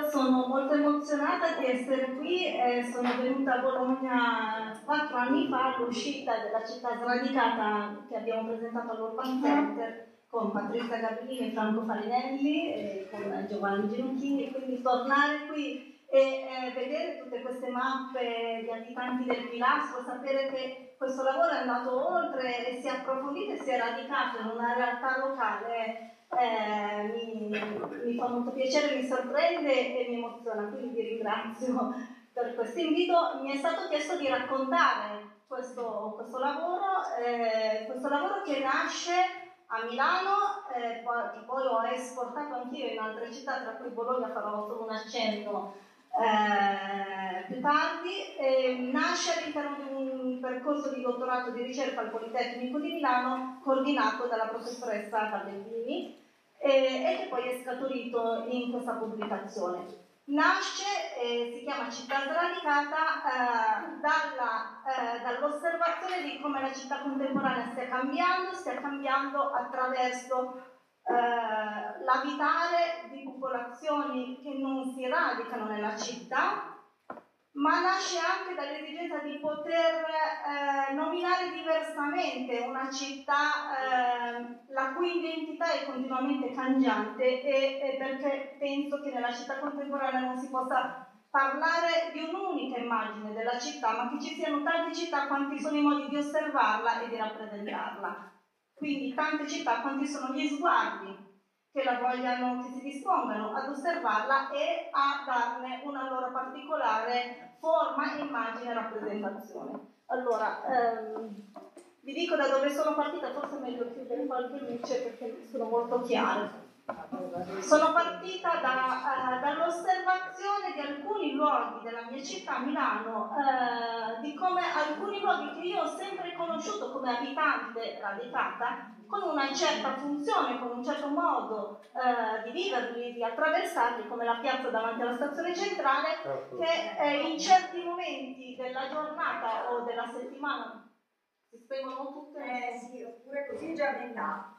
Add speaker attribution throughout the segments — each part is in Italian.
Speaker 1: sono molto emozionata di essere qui. Sono venuta a Bologna 4 anni fa all'uscita della città sradicata che abbiamo presentato all'Urban Center con Patrizia Gabellini e Franco Farinelli e con Giovanni Ginocchini, e quindi tornare qui e vedere tutte queste mappe di abitanti del Pilastro, sapere che questo lavoro è andato oltre e si è approfondito e si è radicato in una realtà locale. Mi fa molto piacere, mi sorprende e mi emoziona, quindi vi ringrazio per questo invito. Mi è stato chiesto di raccontare questo lavoro che nasce a Milano, che poi ho esportato anch'io in altre città, tra cui Bologna, farò solo un accenno più tardi. Nasce all'interno di un percorso di dottorato di ricerca al Politecnico di Milano coordinato dalla professoressa Cavellini e che poi è scaturito in questa pubblicazione. Nasce, si chiama Città sradicata, dall'osservazione di come la città contemporanea stia cambiando attraverso l'abitare di popolazioni che non si radicano nella città, ma nasce anche dall'esigenza di poter nominare diversamente una città la cui identità è continuamente cangiante e perché penso che nella città contemporanea non si possa parlare di un'unica immagine della città, ma che ci siano tante città quanti sono i modi di osservarla e di rappresentarla. Quindi tante città quanti sono gli sguardi che la vogliano, che si dispongano ad osservarla e a darne una loro particolare forma, immagine e rappresentazione. Allora, vi dico da dove sono partita, forse è meglio chiudere qualche luce perché sono molto chiare. Sono partita dall'osservazione di alcuni luoghi della mia città, Milano, di come alcuni luoghi che io ho sempre conosciuto come abitante radicata, con una certa funzione, con un certo modo di viverli, di attraversarli, come la piazza davanti alla stazione centrale, che in certi momenti della giornata o della settimana si spengono tutte.
Speaker 2: Sì, oppure così già metà.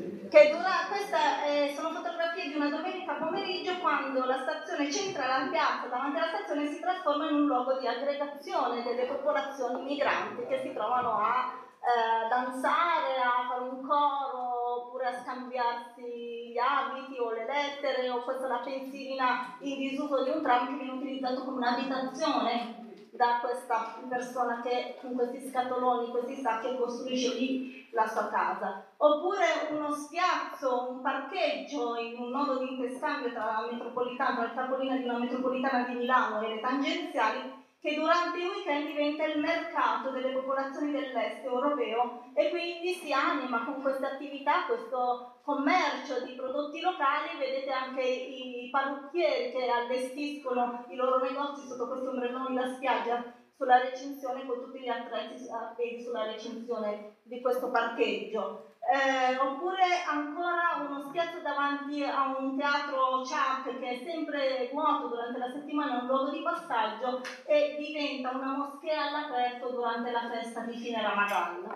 Speaker 1: Queste sono fotografie di una domenica pomeriggio, quando la stazione centrale, la piazza davanti alla stazione, si trasforma in un luogo di aggregazione delle popolazioni migranti che si trovano a danzare, a fare un coro, oppure a scambiarsi gli abiti o le lettere, o questa è la pensilina in disuso di un tram che viene utilizzato come un'abitazione da questa persona che con questi scatoloni, questi sacchi, costruisce lì la sua casa. Oppure uno spiazzo, un parcheggio in un nodo di interscambio tra il capolinea di una metropolitana di Milano e le tangenziali, che durante i weekend diventa il mercato delle popolazioni dell'est europeo e quindi si anima con queste attività, questo commercio di prodotti locali. Vedete anche i parrucchieri che allestiscono i loro negozi sotto questo ombrellone da spiaggia sulla recinzione, con tutti gli attrezzi appesi sulla recinzione di questo parcheggio. Oppure ancora uno spiazzo davanti a un teatro Ciak che è sempre vuoto durante la settimana, un luogo di passaggio, e diventa una moschea all'aperto durante la festa di fine Ramadan.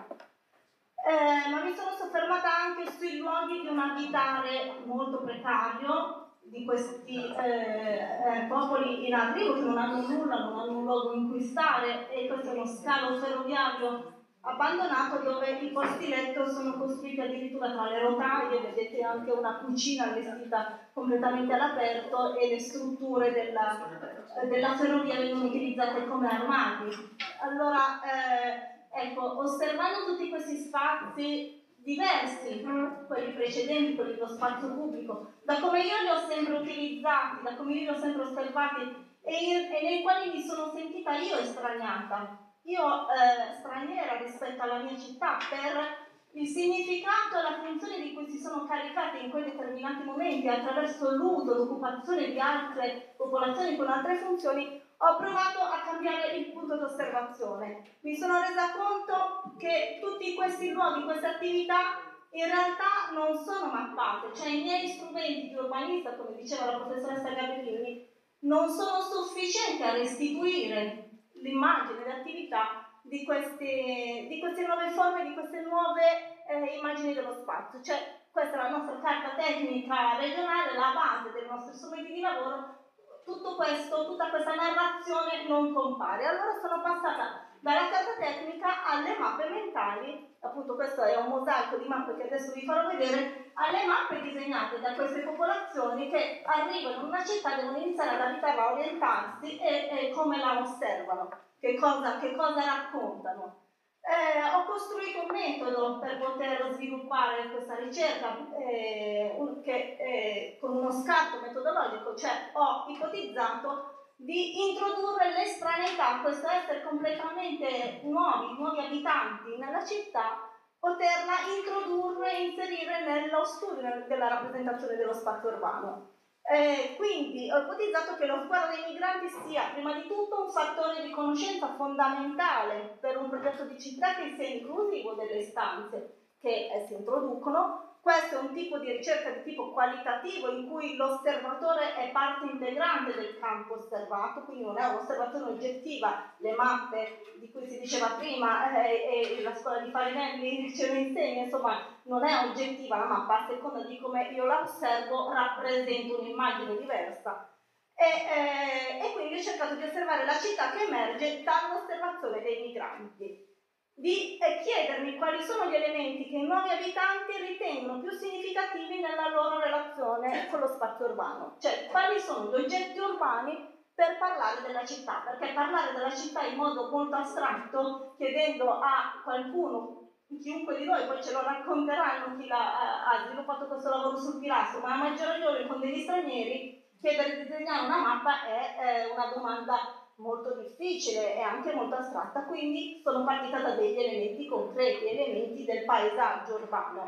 Speaker 1: Ma mi sono soffermata anche sui luoghi di un abitare molto precario di questi popoli in arrivo che non hanno nulla, non hanno un luogo in cui stare, e questo è uno scalo ferroviario abbandonato dove i posti letto sono costruiti addirittura tra le rotaie. Vedete anche una cucina allestita completamente all'aperto e le strutture della ferrovia vengono utilizzate come armadi. Allora, ecco, osservando tutti questi spazi diversi, quelli precedenti, quelli dello spazio pubblico, da come io li ho sempre utilizzati, da come io li ho sempre osservati e nei quali mi sono sentita io estraniata, straniera rispetto alla mia città, per il significato e la funzione di cui si sono caricate in quei determinati momenti attraverso l'uso, l'occupazione di altre popolazioni con altre funzioni. Ho provato a cambiare il punto di osservazione. Mi sono resa conto che tutti questi luoghi, queste attività, in realtà non sono mappate, cioè i miei strumenti di urbanista, come diceva la professoressa Gabellini, non sono sufficienti a restituire l'immagine, l'attività di queste nuove forme, di queste nuove immagini dello spazio. Cioè, questa è la nostra carta tecnica regionale, la base dei nostri strumenti di lavoro, tutto questo, tutta questa narrazione non compare. Allora sono passata dalla carta tecnica alle mappe mentali, appunto questo è un mosaico di mappe che adesso vi farò vedere, alle mappe disegnate da queste popolazioni che arrivano in una città, devono iniziare ad abitarla, orientarsi e come la osservano, che cosa raccontano. Ho costruito un metodo per poter sviluppare questa ricerca con uno scatto metodologico, cioè ho ipotizzato di introdurre l'estraneità, questo essere completamente nuovi abitanti nella città, poterla introdurre e inserire nello studio della rappresentazione dello spazio urbano. Quindi ho ipotizzato che lo sguardo dei migranti sia prima di tutto un fattore di conoscenza fondamentale per un progetto di città che sia inclusivo delle istanze che si introducono. Questo è un tipo di ricerca di tipo qualitativo in cui l'osservatore è parte integrante del campo osservato, quindi non è un'osservazione oggettiva. Le mappe di cui si diceva prima e la scuola di Farinelli ce ne insegna, insomma non è oggettiva la mappa, a seconda di come io la osservo rappresenta un'immagine diversa. E quindi ho cercato di osservare la città che emerge dall'osservazione dei migranti, di chiedermi quali sono gli elementi che i nuovi abitanti ritengono più significativi nella loro relazione con lo spazio urbano, cioè quali sono gli oggetti urbani per parlare della città, perché parlare della città in modo molto astratto, chiedendo a qualcuno, chiunque di noi, poi ce lo racconteranno chi ha sviluppato questo lavoro sul pilastro, ma a maggior ragione con degli stranieri, chiedere di disegnare una mappa è una domanda molto difficile e anche molto astratta, quindi sono partita da degli elementi concreti, elementi del paesaggio urbano.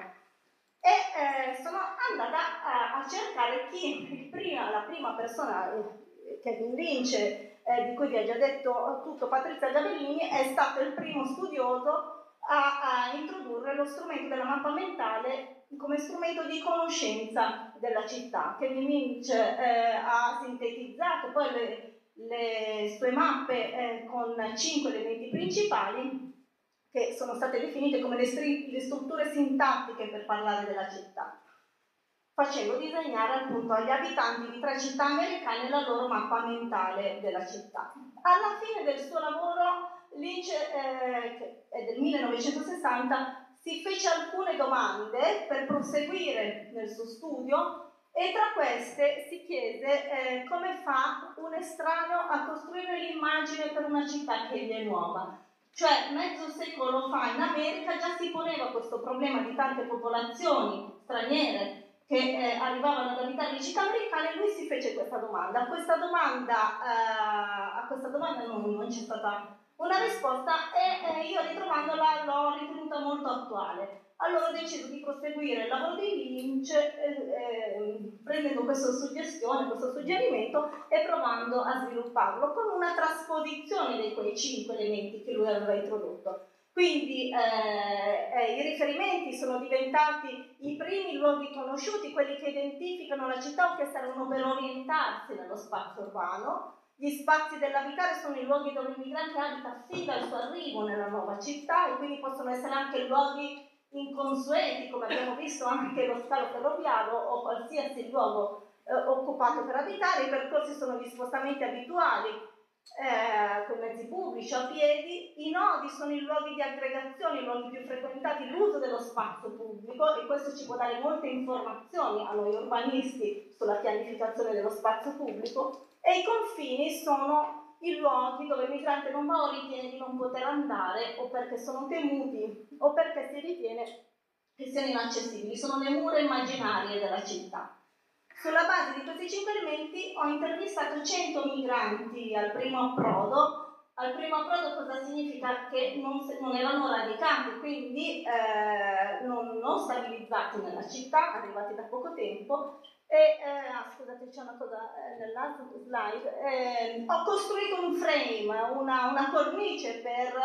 Speaker 1: E sono andata a cercare la prima persona, Kevin Lynch, di cui vi ha già detto tutto Patrizia Gabellini, è stato il primo studioso a introdurre lo strumento della mappa mentale come strumento di conoscenza della città. Kevin Lynch ha sintetizzato poi le sue mappe con 5 elementi principali che sono state definite come le strutture sintattiche per parlare della città, facendo disegnare appunto agli abitanti di 3 città americane la loro mappa mentale della città. Alla fine del suo lavoro Lynch, che è del 1960, si fece alcune domande per proseguire nel suo studio e tra queste si chiede come fa un estraneo a costruire l'immagine per una città che gli è nuova. Cioè, mezzo secolo fa in America già si poneva questo problema di tante popolazioni straniere che arrivavano ad abitare le città americane, e lui si fece questa domanda. A questa domanda non c'è stata una risposta e io ritrovandola l'ho ritenuta molto attuale. Allora ho deciso di proseguire il lavoro di Lynch prendendo questa suggestione, questo suggerimento e provando a svilupparlo con una trasposizione di quei 5 elementi che lui aveva introdotto. Quindi i riferimenti sono diventati i primi luoghi conosciuti, quelli che identificano la città o che servono per orientarsi nello spazio urbano. Gli spazi dell'abitare sono i luoghi dove il migrante abita fin dal suo arrivo nella nuova città e quindi possono essere anche luoghi inconsueti, come abbiamo visto anche lo scalo ferroviario o qualsiasi luogo occupato per abitare. I percorsi sono gli spostamenti abituali con mezzi pubblici, a piedi. I nodi sono i luoghi di aggregazione, i luoghi più frequentati, l'uso dello spazio pubblico, e questo ci può dare molte informazioni a noi urbanisti sulla pianificazione dello spazio pubblico. E i confini sono i luoghi dove il migrante non va o ritiene di non poter andare, o perché sono temuti o perché si ritiene che siano inaccessibili. Sono le mura immaginarie della città. Sulla base di questi 5 elementi ho intervistato 100 migranti al primo approdo. Al primo approdo cosa significa? Che non erano radicati, quindi non stabilizzati nella città, arrivati da poco tempo. Scusate, c'è una cosa nell'altro slide. Ho costruito un frame, una cornice per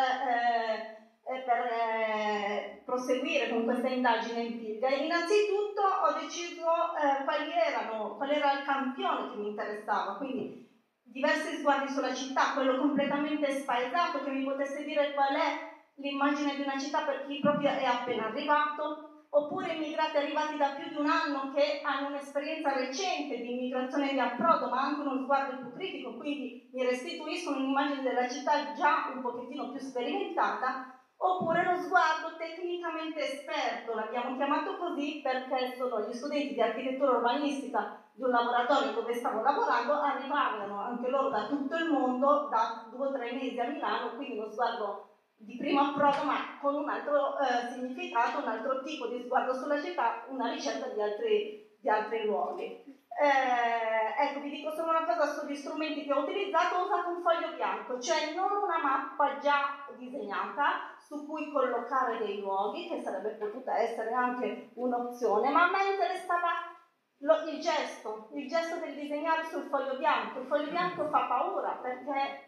Speaker 1: proseguire con questa indagine empirica. Innanzitutto ho deciso qual era il campione che mi interessava, quindi diversi sguardi sulla città, quello completamente spaesato che mi potesse dire qual è l'immagine di una città per chi proprio è appena arrivato, oppure immigrati arrivati da più di un anno che hanno un'esperienza recente di immigrazione di approdo, ma anche uno sguardo più critico, quindi mi restituiscono un'immagine della città già un pochettino più sperimentata, oppure lo sguardo tecnicamente esperto, l'abbiamo chiamato così perché sono gli studenti di architettura urbanistica di un laboratorio dove stavo lavorando, arrivavano anche loro da tutto il mondo, da 2 o 3 mesi a Milano, quindi uno sguardo di primo approdo, ma con un altro significato, un altro tipo di sguardo sulla città, una ricerca di altri luoghi. Ecco, vi dico solo una cosa sugli strumenti che ho utilizzato. Ho usato un foglio bianco, cioè non una mappa già disegnata su cui collocare dei luoghi, che sarebbe potuta essere anche un'opzione, ma a me interessava il gesto del disegnare sul foglio bianco. Il foglio bianco fa paura perché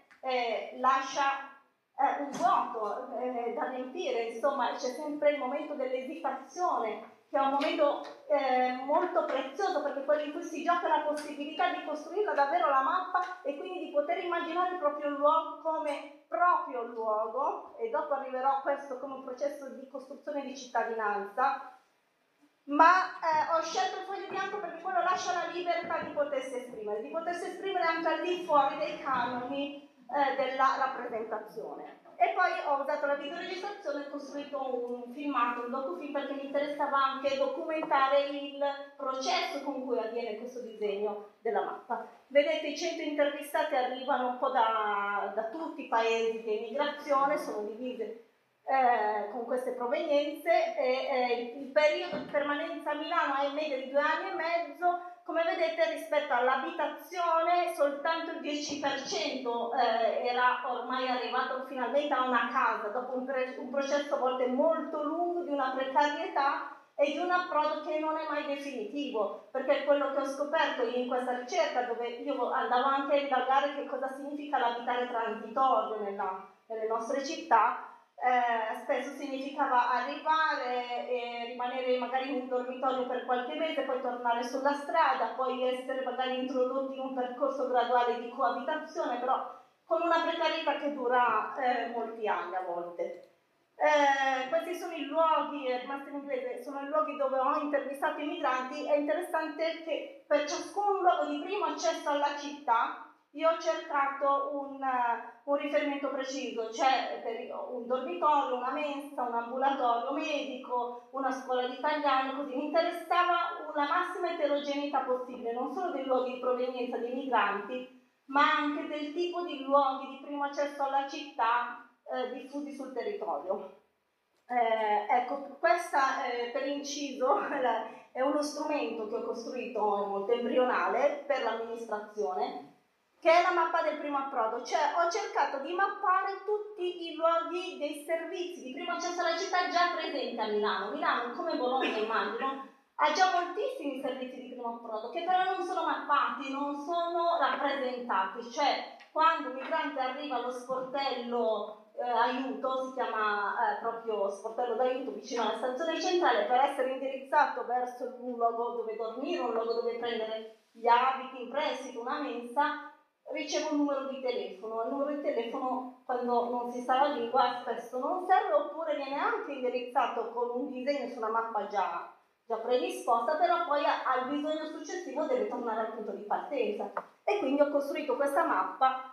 Speaker 1: lascia un vuoto da riempire, insomma c'è sempre il momento dell'esitazione, che è un momento molto prezioso, perché quello in cui si gioca la possibilità di costruirla davvero la mappa e quindi di poter immaginare il proprio luogo come proprio luogo, e dopo arriverò a questo come un processo di costruzione di cittadinanza. Ma ho scelto il foglio bianco perché quello lascia la libertà di potersi esprimere anche al di fuori dei canoni della rappresentazione. E poi ho usato la videoregistrazione e costruito un filmato, un docufilm, perché mi interessava anche documentare il processo con cui avviene questo disegno della mappa. Vedete, i 100 intervistati arrivano un po' da tutti i paesi di emigrazione, sono divisi con queste provenienze, il periodo di permanenza a Milano è in media di 2 anni e mezzo. Come vedete, rispetto all'abitazione soltanto il 10% era ormai arrivato finalmente a una casa, dopo un processo a volte molto lungo di una precarietà e di un approdo che non è mai definitivo, perché quello che ho scoperto in questa ricerca, dove io andavo anche a indagare che cosa significa l'abitare transitorio nelle nostre città, spesso significava arrivare e rimanere magari in un dormitorio per qualche mese, poi tornare sulla strada, poi essere magari introdotti in un percorso graduale di coabitazione, però con una precarietà che dura molti anni a volte. Questi sono i luoghi, è rimasto in inglese, sono i luoghi dove ho intervistato i migranti. È interessante che per ciascun luogo di primo accesso alla città io ho cercato un riferimento preciso, cioè per un dormitorio, una mensa, un ambulatorio medico, una scuola di italiano, così mi interessava la massima eterogeneità possibile, non solo dei luoghi di provenienza dei migranti, ma anche del tipo di luoghi di primo accesso alla città diffusi sul territorio. Ecco, questa per inciso è uno strumento che ho costruito molto embrionale per l'amministrazione, che è la mappa del primo approdo, cioè ho cercato di mappare tutti i luoghi dei servizi di primo accesso alla città già presenti a Milano. Milano, come Bologna immagino, ha già moltissimi servizi di primo approdo che però non sono mappati, non sono rappresentati, cioè quando un migrante arriva allo sportello aiuto, si chiama proprio sportello d'aiuto vicino alla stazione centrale, per essere indirizzato verso un luogo dove dormire, un luogo dove prendere gli abiti in prestito, una mensa, ricevo un numero di telefono. Il numero di telefono, quando non si sa la lingua, spesso non serve, oppure viene anche indirizzato con un disegno su una mappa già predisposta, però poi al bisogno successivo deve tornare al punto di partenza. E quindi ho costruito questa mappa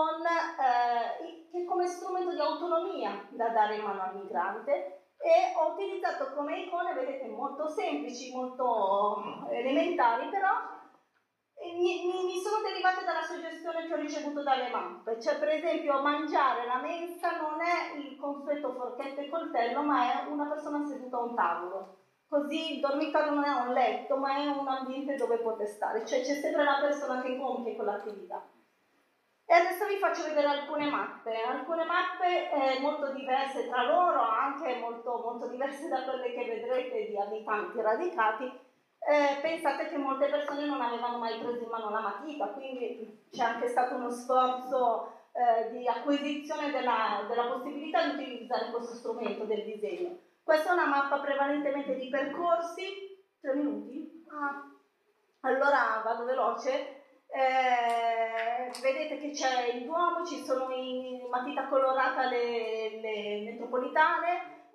Speaker 1: come strumento di autonomia da dare in mano al migrante, e ho utilizzato come icone, vedete, molto semplici, molto elementari, però mi sono derivate dalla suggestione che ho ricevuto dalle mappe. Cioè, per esempio, mangiare la mensa non è il consueto forchetta e coltello, ma è una persona seduta a un tavolo. Così il dormitorio non è un letto, ma è un ambiente dove poter stare, cioè c'è sempre la persona che compie quell'attività. E adesso vi faccio vedere alcune mappe molto diverse tra loro, anche molto, molto diverse da quelle che vedrete di abitanti radicati. Pensate che molte persone non avevano mai preso in mano la matita, quindi c'è anche stato uno sforzo di acquisizione della possibilità di utilizzare questo strumento del disegno. Questa è una mappa prevalentemente di percorsi. 3 minuti? Allora vado veloce. Vedete che c'è il Duomo, ci sono in matita colorata le metropolitane,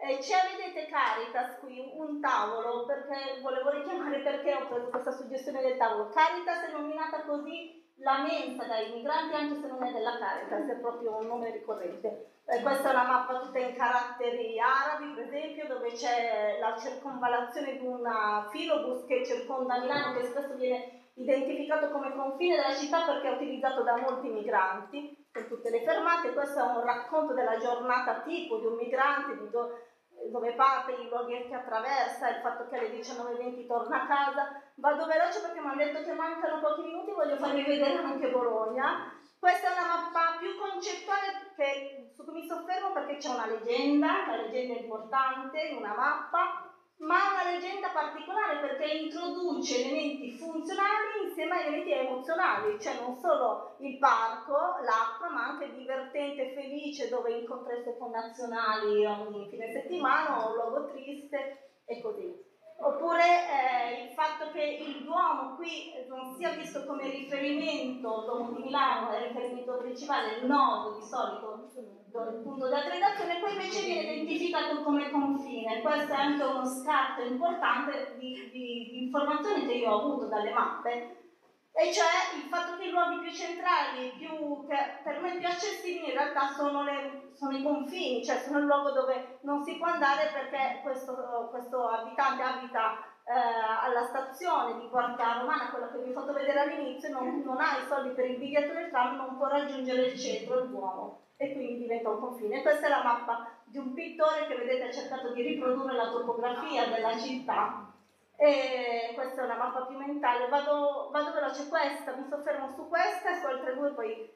Speaker 1: C'è, vedete, Caritas qui, un tavolo, perché volevo richiamare perché ho preso questa suggestione del tavolo. Caritas è nominata così la mensa dai migranti, anche se non è della Caritas, è proprio un nome ricorrente. Questa è una mappa tutta in caratteri arabi, per esempio, dove c'è la circonvallazione di un filobus che circonda Milano, che spesso viene identificato come confine della città perché è utilizzato da molti migranti, con tutte le fermate. Questo è un racconto della giornata tipo di un migrante, dove parte, i luoghi che attraversa, il fatto che alle 19:20 torna a casa. Vado veloce perché mi hanno detto che mancano pochi minuti, voglio farvi vedere anche Bologna. Questa è una mappa più concettuale su cui mi soffermo perché c'è una legenda importante in una mappa, ma una leggenda particolare perché introduce elementi funzionali insieme a elementi emozionali, cioè non solo il parco, l'acqua, ma anche divertente, felice, dove incontra i suoi connazionali ogni fine settimana, o un luogo triste e così. Oppure il fatto che il Duomo qui non sia visto come riferimento, il Duomo di Milano è il riferimento principale, il nodo di solito, il punto di aggregazione, poi invece viene identificato come confine. Questo è anche uno scarto importante di informazioni che io ho avuto dalle mappe, e cioè il fatto che i luoghi più centrali, che per me più accessibili, in realtà sono i confini, cioè sono il luogo dove non si può andare perché questo abitante abita alla stazione di Porta Romana, quella che vi ho fatto vedere all'inizio, non ha i soldi per il biglietto del tram, non può raggiungere il centro, il Duomo, e quindi diventa un confine. Questa è la mappa di un pittore che, vedete, ha cercato di riprodurre la topografia della città. E questa è una mappa più mentale. Vado veloce, mi soffermo su questa e su altre due poi.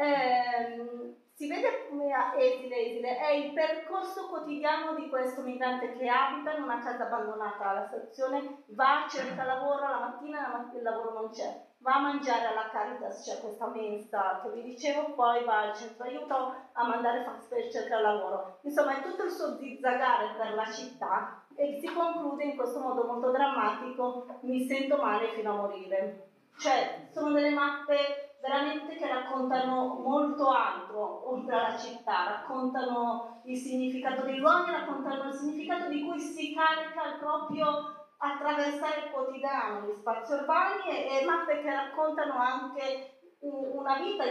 Speaker 1: Si vede esile, è il percorso quotidiano di questo migrante che abita in una casa abbandonata alla stazione, va, cerca lavoro la mattina, il lavoro non c'è, va a mangiare alla Caritas, c'è questa mensa che vi dicevo, poi va al centro aiuto a mandare fax per cercare lavoro. Insomma, è tutto il suo zizzagare per la città e si conclude in questo modo molto drammatico: mi sento male fino a morire. Cioè, sono delle mappe veramente che raccontano molto altro oltre alla città, raccontano il significato dei luoghi, raccontano il significato di cui si carica proprio attraversare il quotidiano, gli spazi urbani, e mappe che raccontano anche una vita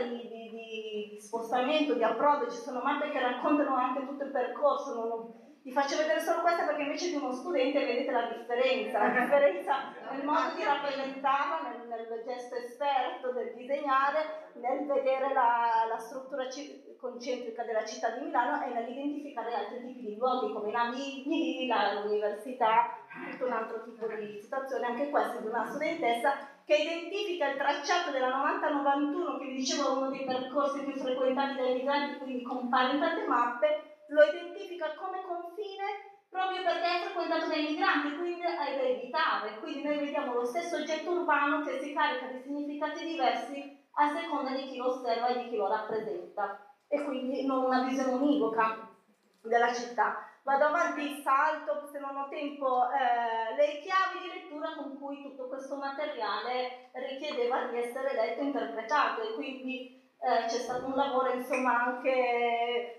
Speaker 1: di spostamento, di approdo. Ci sono mappe che raccontano anche tutto il percorso. Vi faccio vedere solo questa perché invece di uno studente vedete la differenza nel modo di rappresentarla, nel gesto esperto del disegnare, nel vedere la struttura concentrica della città di Milano e nell'identificare altri tipi di luoghi come i navigli, l'università, tutto un altro tipo di situazione. Anche questa è di una studentessa che identifica il tracciato della 90-91, che vi dicevo è uno dei percorsi più frequentati dai migranti, quindi compare in tante mappe. Lo identifica come confine proprio perché è frequentato dai migranti, quindi è da evitare. Quindi noi vediamo lo stesso oggetto urbano che si carica di significati diversi a seconda di chi lo osserva e di chi lo rappresenta, e quindi non una visione univoca della città. Vado avanti, salto se non ho tempo le chiavi di lettura con cui tutto questo materiale richiedeva di essere letto e interpretato, e quindi c'è stato un lavoro, insomma, anche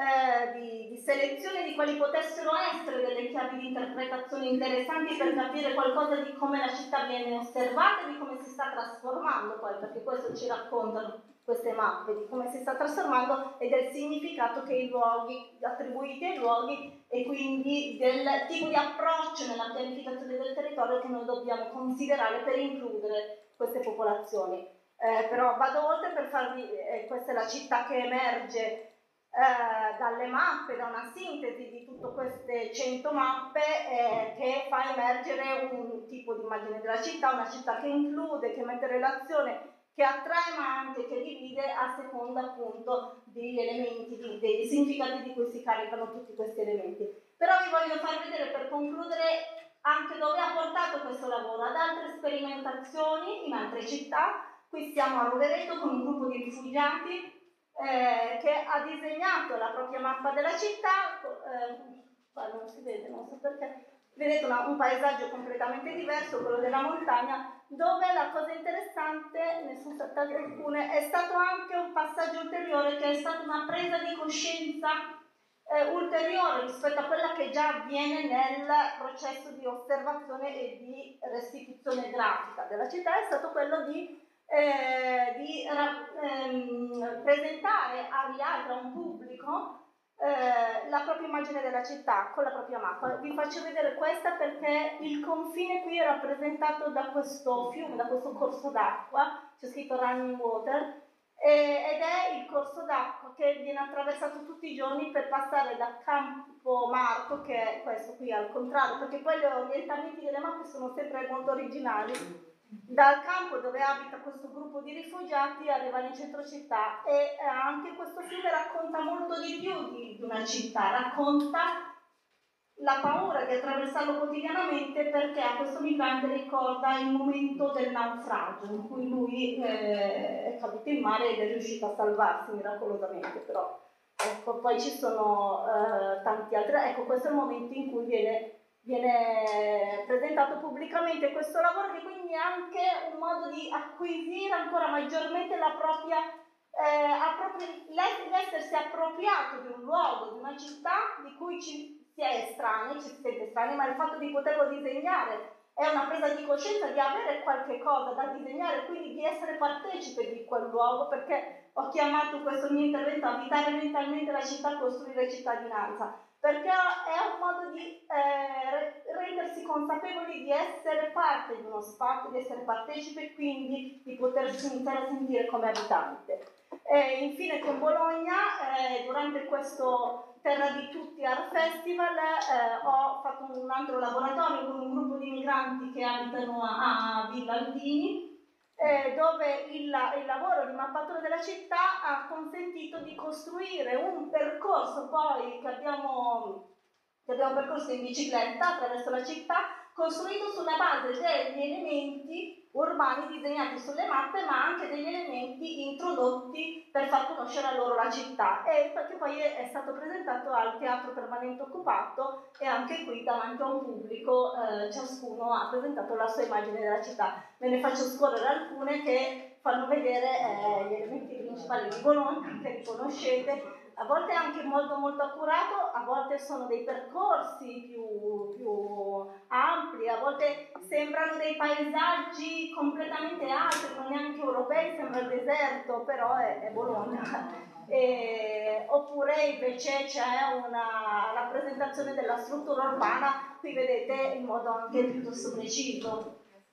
Speaker 1: di selezione di quali potessero essere delle chiavi di interpretazione interessanti per capire qualcosa di come la città viene osservata e di come si sta trasformando poi, perché questo ci raccontano queste mappe, di come si sta trasformando e del significato che i luoghi, attribuiti ai luoghi, e quindi del tipo di approccio nella pianificazione del territorio che noi dobbiamo considerare per includere queste popolazioni. Però vado oltre per farvi, questa è la città che emerge dalle mappe, da una sintesi di tutte queste 100 mappe che fa emergere un tipo di immagine della città, una città che include, che mette in relazione, che attrae ma anche che divide a seconda appunto degli elementi, dei significati di cui si caricano tutti questi elementi. Però vi voglio far vedere, per concludere, anche dove ha portato questo lavoro, ad altre sperimentazioni in altre città. Qui siamo a Rovereto con un gruppo di rifugiati che ha disegnato la propria mappa della città. Qua non si vede, non so perché. Vedete un paesaggio completamente diverso, quello della montagna, dove la cosa interessante, ne sono state alcune, è stato anche un passaggio ulteriore, che è stata una presa di coscienza ulteriore rispetto a quella che già avviene nel processo di osservazione e di restituzione grafica della città, è stato quello di presentare agli altri, a un pubblico, la propria immagine della città con la propria mappa. Vi faccio vedere questa perché il confine qui è rappresentato da questo fiume, da questo corso d'acqua, c'è scritto Running Water, ed è il corso d'acqua che viene attraversato tutti i giorni per passare da Campo Marco, che è questo qui al contrario, perché poi gli orientamenti delle mappe sono sempre molto originali, dal campo dove abita questo gruppo di rifugiati arrivano in centro città, e anche questo fiume racconta molto di più di una città, racconta la paura di attraversarlo quotidianamente, perché a questo migrante ricorda il momento del naufragio in cui lui è caduto in mare ed è riuscito a salvarsi miracolosamente. Però ecco, poi ci sono tanti altri. Ecco, questo è il momento in cui viene presentato pubblicamente questo lavoro, che quindi è anche un modo di acquisire ancora maggiormente la propria l'essersi appropriato di un luogo, di una città di cui ci si è estranei, ci si sente estranei, ma il fatto di poterlo disegnare è una presa di coscienza di avere qualche cosa da disegnare, quindi di essere partecipe di quel luogo, perché ho chiamato questo mio intervento abitare mentalmente la città, costruire cittadinanza, perché è un modo di rendersi consapevoli di essere parte di uno spazio, di essere partecipe e quindi di potersi iniziare a sentire come abitante. E infine con Bologna, durante questo Terra di Tutti Art Festival, ho fatto un altro laboratorio con un gruppo di migranti che abitano a Villa Aldini, dove il lavoro di mappatura della città ha consentito di costruire un percorso poi che abbiamo percorso in bicicletta attraverso la città, costruito sulla base degli elementi urbani disegnati sulle mappe, ma anche degli elementi introdotti per far conoscere a loro la città, e che poi è stato presentato al Teatro Permanente Occupato, e anche qui davanti a un pubblico ciascuno ha presentato la sua immagine della città. Ve ne faccio scorrere alcune che fanno vedere gli elementi principali di Bologna, che riconoscete. A volte è anche molto molto accurato, a volte sono dei percorsi più ampli, a volte sembrano dei paesaggi completamente altri, non neanche europei, sembra il deserto, però è Bologna. Oppure invece c'è una rappresentazione della struttura urbana, qui vedete in modo anche piuttosto preciso.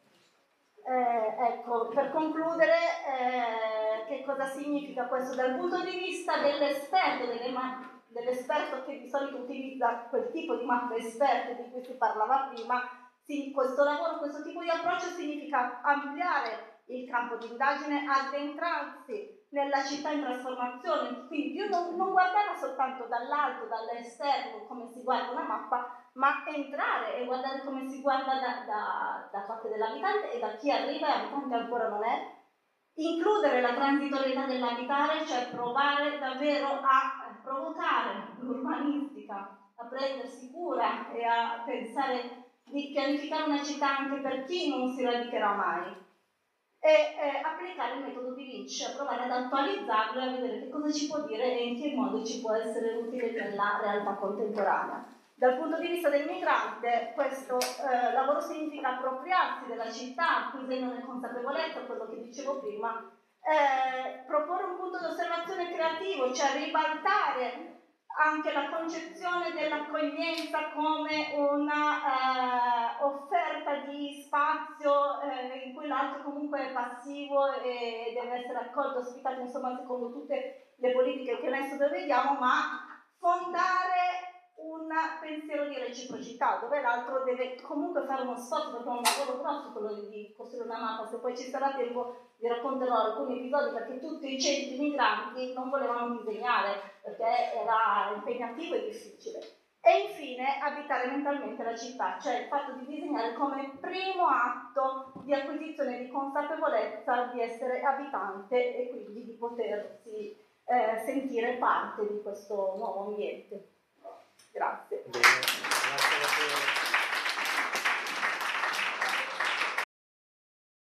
Speaker 1: Ecco, per concludere, che cosa significa questo? Dal punto di vista dell'esperto, dell'esperto che di solito utilizza quel tipo di mappe esperte di cui si parlava prima, questo lavoro, questo tipo di approccio significa ampliare il campo di indagine, addentrarsi nella città in trasformazione, quindi più non guardarla soltanto dall'alto, dall'esterno, come si guarda una mappa, ma entrare e guardare come si guarda da parte dell'abitante e da chi arriva e abitante ancora non è, includere la transitorietà dell'abitare, cioè provare davvero a provocare l'urbanistica, a prendersi cura e a pensare di pianificare una città anche per chi non si radicherà mai, e applicare il metodo di Lynch, provare ad attualizzarlo e a vedere che cosa ci può dire e in che modo ci può essere utile nella realtà contemporanea. Dal punto di vista del migrante, questo lavoro significa appropriarsi della città, acquisendone consapevolezza, quello che dicevo prima, proporre un punto di osservazione creativo, cioè ribaltare anche la concezione dell'accoglienza come una offerta di spazio in cui l'altro comunque è passivo e deve essere accolto, ospitato, insomma, secondo tutte le politiche che adesso vediamo, ma fondare un pensiero di reciprocità, dove l'altro deve comunque fare uno sforzo, perché è un lavoro grosso quello di costruire una mappa. Se poi ci sarà tempo vi racconterò alcuni episodi, perché tutti i centri migranti non volevano disegnare, perché era impegnativo e difficile. E infine abitare mentalmente la città, cioè il fatto di disegnare come primo atto di acquisizione di consapevolezza di essere abitante e quindi di potersi sentire parte di questo nuovo ambiente. Grazie.